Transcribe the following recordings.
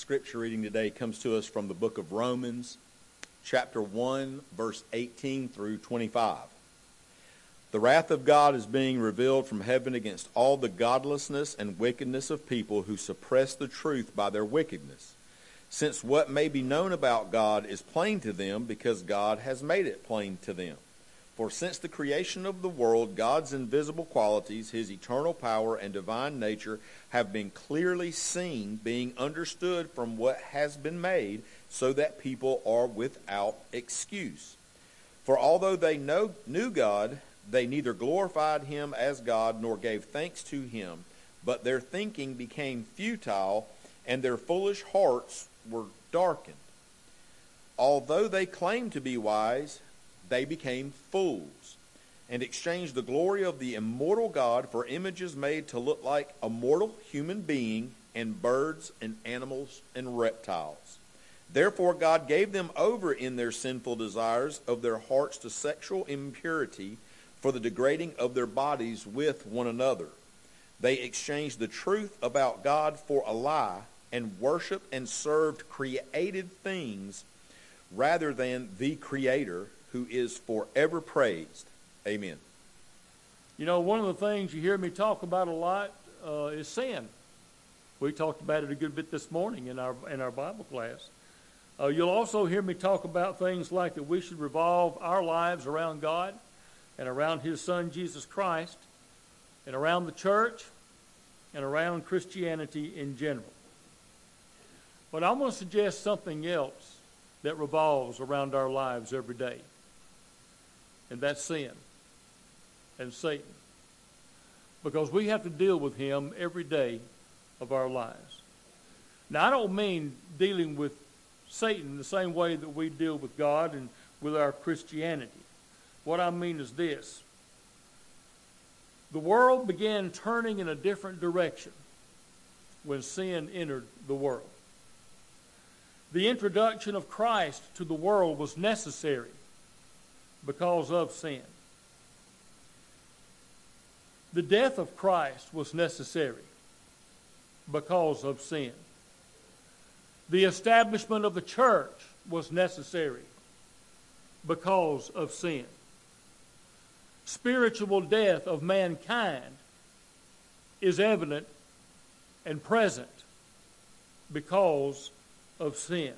scripture reading today comes to us from the book of Romans, chapter 1, verse 18 through 25. The wrath of God is being revealed from heaven against all the godlessness and wickedness of people who suppress the truth by their wickedness, since what may be known about God is plain to them because God has made it plain to them. For since the creation of the world, God's invisible qualities, his eternal power and divine nature have been clearly seen, being understood from what has been made, so that people are without excuse. For although they knew God, they neither glorified him as God nor gave thanks to him, but their thinking became futile, and their foolish hearts were darkened. Although they claimed to be wise, they became fools, and exchanged the glory of the immortal God for images made to look like a mortal human being, and birds and animals and reptiles. Therefore God gave them over in their sinful desires of their hearts to sexual impurity, for the degrading of their bodies with one another. They exchanged the truth about God for a lie, and worshiped and served created things rather than the Creator, who is forever praised. Amen. You know, one of the things you hear me talk about a lot is sin. We talked about it a good bit this morning in our Bible class. You'll also hear me talk about things like that we should revolve our lives around God and around his Son, Jesus Christ, and around the church and around Christianity in general. But I'm going to suggest something else that revolves around our lives every day. And that's sin and Satan. Because we have to deal with him every day of our lives. Now, I don't mean dealing with Satan the same way that we deal with God and with our Christianity. What I mean is this. The world began turning in a different direction when sin entered the world. The introduction of Christ to the world was necessary because of sin. The death of Christ was necessary because of sin. The establishment of the church was necessary because of sin. Spiritual death of mankind is evident and present because of sin.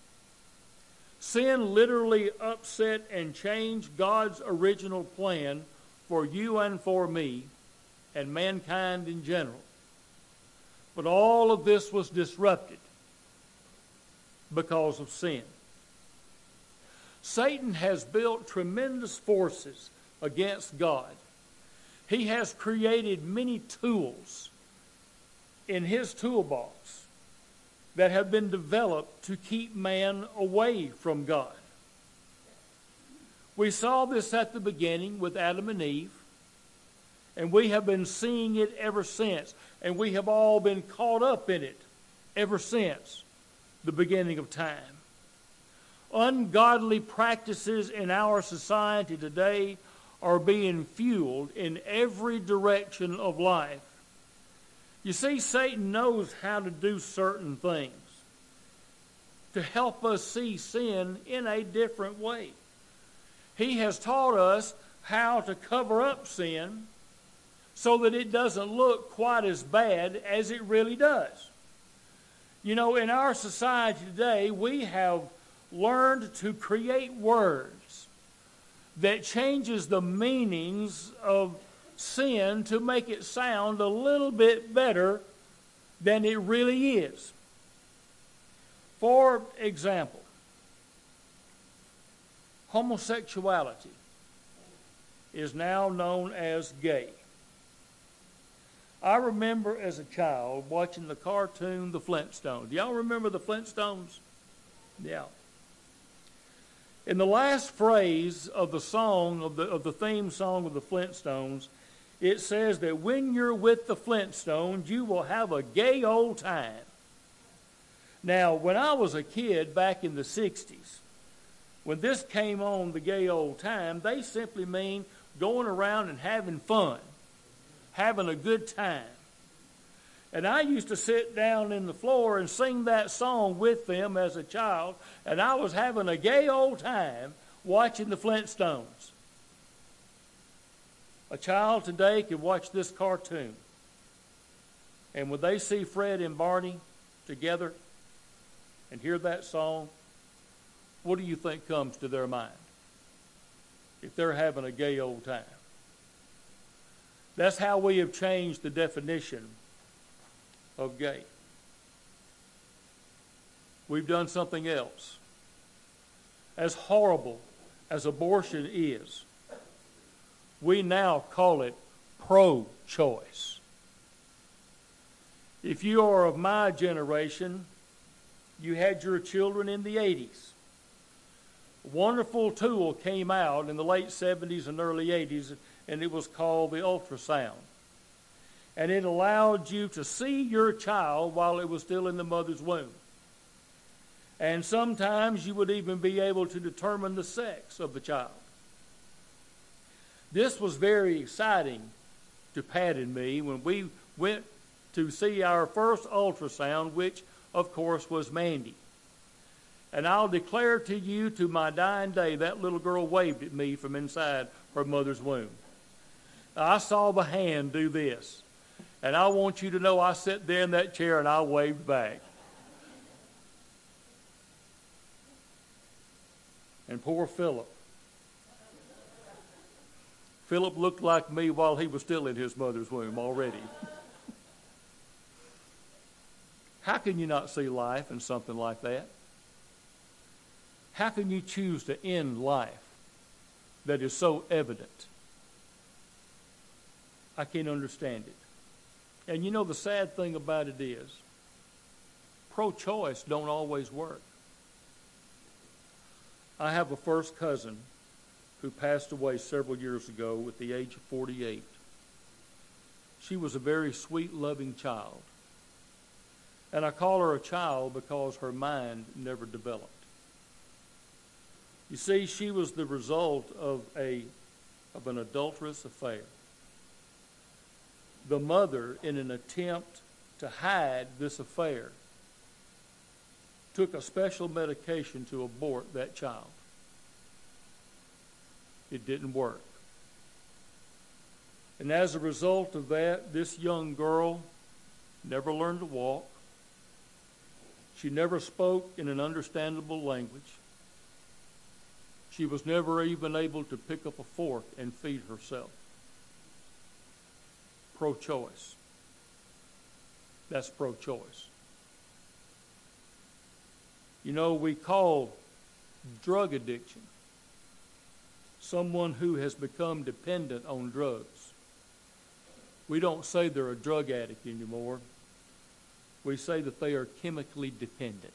Sin literally upset and changed God's original plan for you and for me and mankind in general. But all of this was disrupted because of sin. Satan has built tremendous forces against God. He has created many tools in his toolbox that have been developed to keep man away from God. We saw this at the beginning with Adam and Eve, and we have been seeing it ever since, and we have all been caught up in it ever since the beginning of time. Ungodly practices in our society today are being fueled in every direction of life. You see, Satan knows how to do certain things to help us see sin in a different way. He has taught us how to cover up sin so that it doesn't look quite as bad as it really does. You know, in our society today, we have learned to create words that changes the meanings of sin to make it sound a little bit better than it really is. For example, homosexuality is now known as gay. I remember as a child watching the cartoon The Flintstones. Do y'all remember the Flintstones? Yeah. In the last phrase of the song, of the theme song of the Flintstones, it says that when you're with the Flintstones, you will have a gay old time. Now, when I was a kid back in the 60s, when this came on, the gay old time, they simply mean going around and having fun, having a good time. And I used to sit down in the floor and sing that song with them as a child, and I was having a gay old time watching the Flintstones. A child today could watch this cartoon, and when they see Fred and Barney together and hear that song, what do you think comes to their mind if they're having a gay old time? That's how we have changed the definition of gay. We've done something else. As horrible as abortion is, we now call it pro-choice. If you are of my generation, you had your children in the 80s. A wonderful tool came out in the late 70s and early 80s, and it was called the ultrasound. And it allowed you to see your child while it was still in the mother's womb. And sometimes you would even be able to determine the sex of the child. This was very exciting to Pat and me when we went to see our first ultrasound, which, of course, was Mandy. And I'll declare to you to my dying day, that little girl waved at me from inside her mother's womb. I saw the hand do this. And I want you to know I sat there in that chair and I waved back. And poor Philip. Philip looked like me while he was still in his mother's womb already. How can you not see life in something like that? How can you choose to end life that is so evident? I can't understand it. And you know, the sad thing about it is, pro-choice don't always work. I have a first cousin who passed away several years ago at the age of 48. She was a very sweet, loving child. And I call her a child because her mind never developed. You see, she was the result of an adulterous affair. The mother, in an attempt to hide this affair, took a special medication to abort that child. It didn't work. And as a result of that, this young girl never learned to walk. She never spoke in an understandable language. She was never even able to pick up a fork and feed herself. Pro-choice. That's pro-choice. You know, we call drug addiction someone who has become dependent on drugs. We don't say they're a drug addict anymore. We say that they are chemically dependent.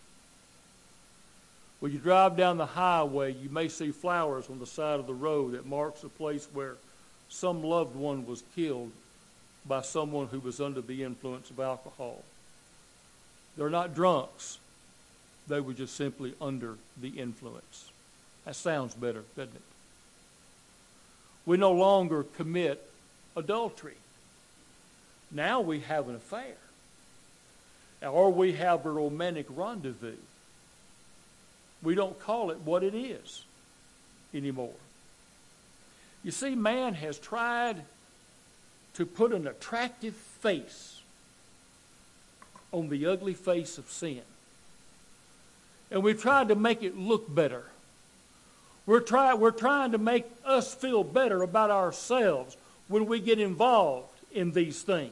When you drive down the highway, you may see flowers on the side of the road that marks a place where some loved one was killed by someone who was under the influence of alcohol. They're not drunks. They were just simply under the influence. That sounds better, doesn't it? We no longer commit adultery. Now we have an affair. Or we have a romantic rendezvous. We don't call it what it is anymore. You see, man has tried to put an attractive face on the ugly face of sin. And we've tried to make it look better. We're trying to make us feel better about ourselves when we get involved in these things.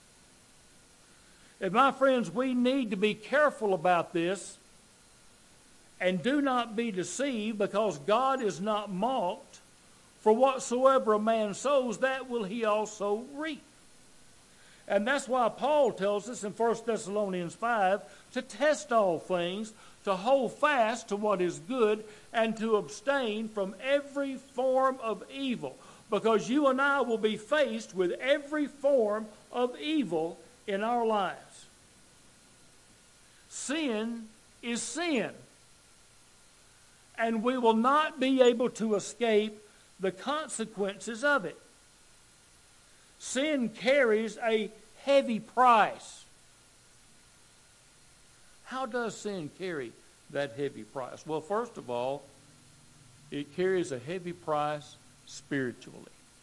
And my friends, we need to be careful about this and do not be deceived, because God is not mocked. For whatsoever a man sows, that will he also reap. And that's why Paul tells us in 1 Thessalonians 5 to test all things, to hold fast to what is good, and to abstain from every form of evil. Because you and I will be faced with every form of evil in our lives. Sin is sin. And we will not be able to escape the consequences of it. Sin carries a heavy price. How does sin carry that heavy price? Well, first of all, it carries a heavy price spiritually.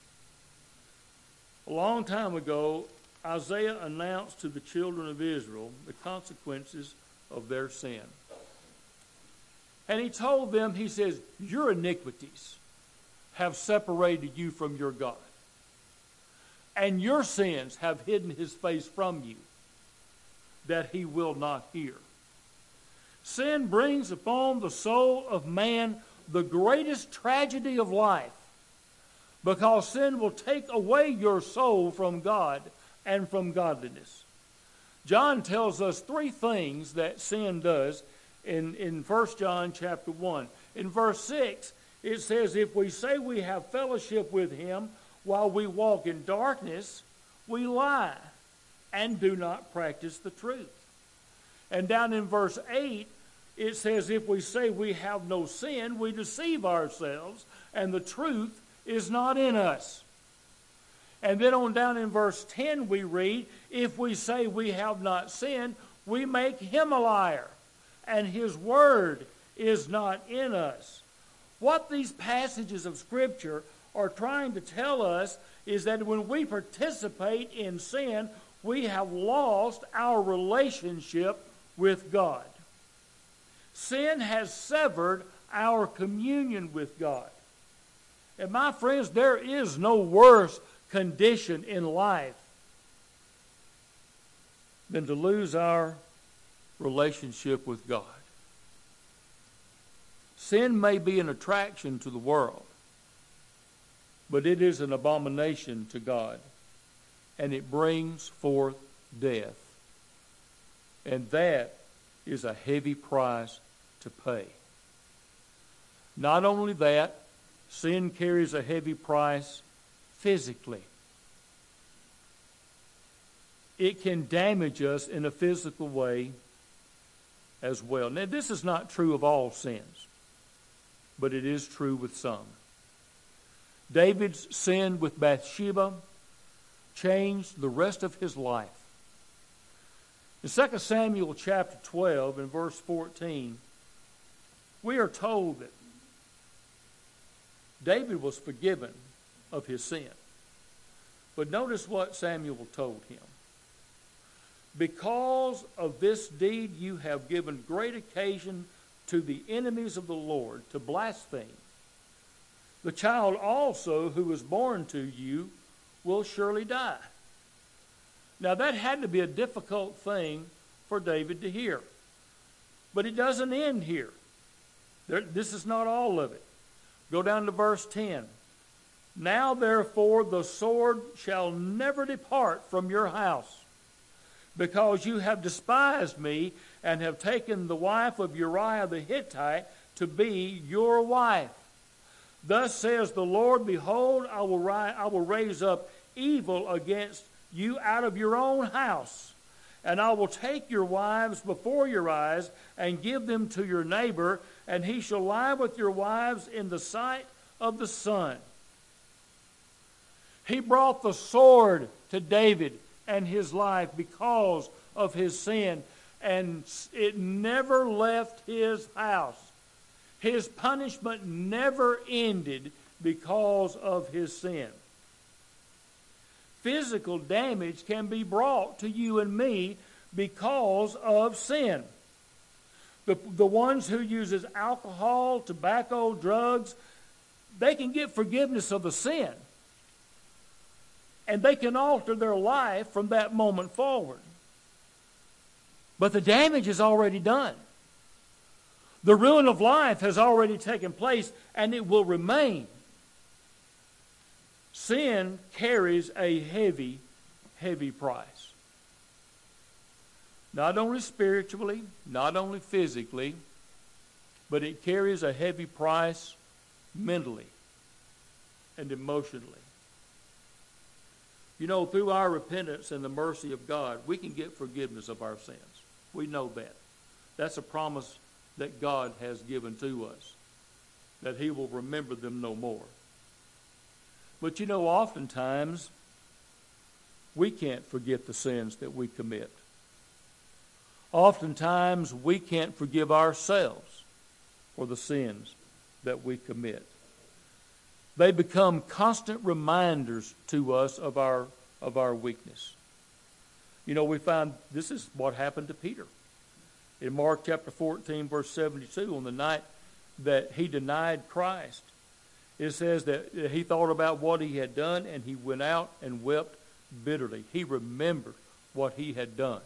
A long time ago, Isaiah announced to the children of Israel the consequences of their sin. And he told them, he says, your iniquities have separated you from your God. And your sins have hidden his face from you, that he will not hear. Sin brings upon the soul of man the greatest tragedy of life, because sin will take away your soul from God and from godliness. John tells us three things that sin does in 1 John chapter 1. In verse 6, it says, if we say we have fellowship with him while we walk in darkness, we lie and do not practice the truth. And down in verse 8, it says, if we say we have no sin, we deceive ourselves, and the truth is not in us. And then on down in verse 10 we read, if we say we have not sinned, we make him a liar, and his word is not in us. What these passages of Scripture are trying to tell us is that when we participate in sin, we have lost our relationship with God. Sin has severed our communion with God. And my friends, there is no worse condition in life than to lose our relationship with God. Sin may be an attraction to the world, but it is an abomination to God, and it brings forth death. And that is a heavy price to pay. Not only that, sin carries a heavy price physically. It can damage us in a physical way as well. Now, this is not true of all sins, but it is true with some. David's sin with Bathsheba changed the rest of his life. In 2 Samuel chapter 12 and verse 14, we are told that David was forgiven of his sin. But notice what Samuel told him. Because of this deed you have given great occasion to the enemies of the Lord to blaspheme. The child also who was born to you will surely die. Now that had to be a difficult thing for David to hear. But it doesn't end here. This is not all of it. Go down to verse 10. Now therefore the sword shall never depart from your house, because you have despised me and have taken the wife of Uriah the Hittite to be your wife. Thus says the Lord, behold, I will raise up evil against you out of your own house, and I will take your wives before your eyes and give them to your neighbor, and he shall lie with your wives in the sight of the sun. He brought the sword to David and his life because of his sin, and it never left his house. His punishment never ended because of his sin. Physical damage can be brought to you and me because of sin. The ones who uses alcohol, tobacco, drugs, they can get forgiveness of the sin. And they can alter their life from that moment forward. But the damage is already done. The ruin of life has already taken place, and it will remain. Sin carries a heavy, heavy price. Not only spiritually, not only physically, but it carries a heavy price mentally and emotionally. You know, through our repentance and the mercy of God, we can get forgiveness of our sins. We know that. That's a promise that God has given to us, that he will remember them no more. But you know, oftentimes, we can't forget the sins that we commit. Oftentimes, we can't forgive ourselves for the sins that we commit. They become constant reminders to us of our weakness. You know, we find this is what happened to Peter. In Mark chapter 14, verse 72, on the night that he denied Christ, it says that he thought about what he had done, and he went out and wept bitterly. He remembered what he had done.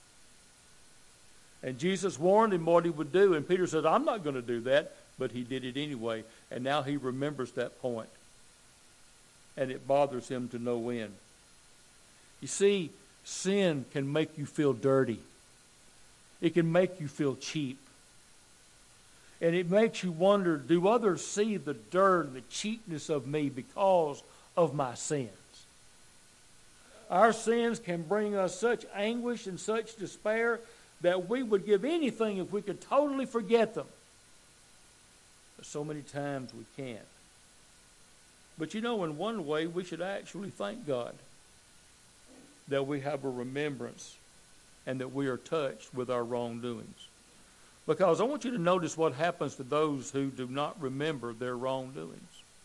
And Jesus warned him what he would do, and Peter said, I'm not going to do that, but he did it anyway. And now he remembers that point, and it bothers him to no end. You see, sin can make you feel dirty. It can make you feel cheap. And it makes you wonder, do others see the dirt and the cheapness of me because of my sins? Our sins can bring us such anguish and such despair that we would give anything if we could totally forget them. But so many times we can't. But you know, in one way, we should actually thank God that we have a remembrance and that we are touched with our wrongdoings. Because I want you to notice what happens to those who do not remember their wrongdoings.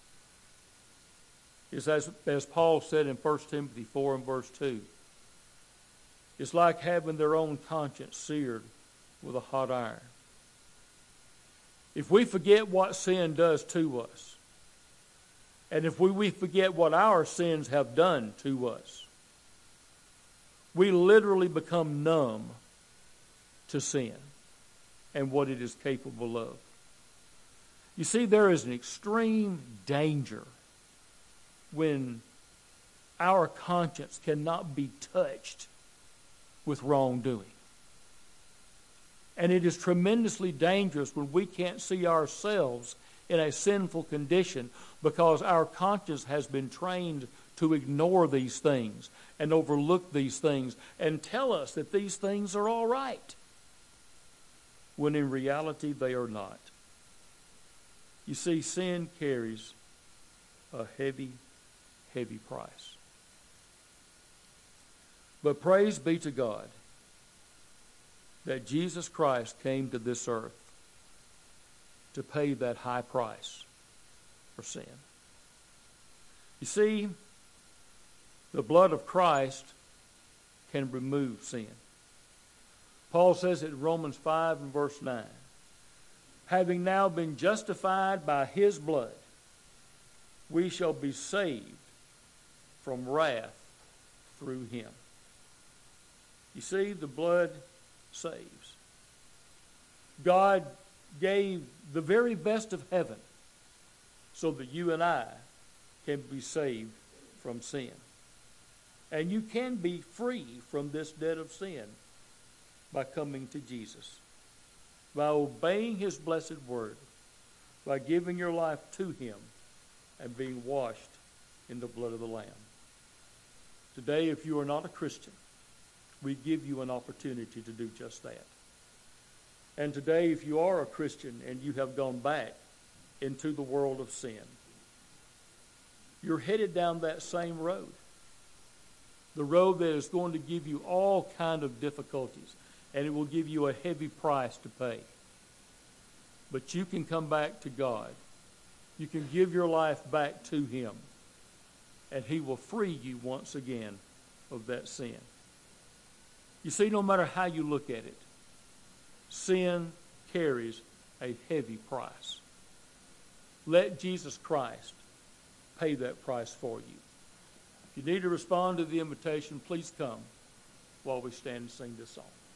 It's as Paul said in 1 Timothy 4 and verse 2. It's like having their own conscience seared with a hot iron. If we forget what sin does to us, and if we forget what our sins have done to us, we literally become numb to sin and what it is capable of. You see, there is an extreme danger when our conscience cannot be touched with wrongdoing. And it is tremendously dangerous when we can't see ourselves in a sinful condition because our conscience has been trained to ignore these things and overlook these things and tell us that these things are all right, when in reality they are not. You see, sin carries a heavy, heavy price. But praise be to God that Jesus Christ came to this earth to pay that high price for sin. You see, the blood of Christ can remove sin. Paul says it in Romans 5 and verse 9. Having now been justified by his blood, we shall be saved from wrath through him. You see, the blood saves. God gave the very best of heaven so that you and I can be saved from sin. And you can be free from this debt of sin by coming to Jesus, by obeying his blessed word, by giving your life to him and being washed in the blood of the Lamb. Today, if you are not a Christian, we give you an opportunity to do just that. And today, if you are a Christian and you have gone back into the world of sin, you're headed down that same road. The road that is going to give you all kind of difficulties, and it will give you a heavy price to pay. But you can come back to God. You can give your life back to him, and he will free you once again of that sin. You see, no matter how you look at it, sin carries a heavy price. Let Jesus Christ pay that price for you. If you need to respond to the invitation, please come while we stand and sing this song.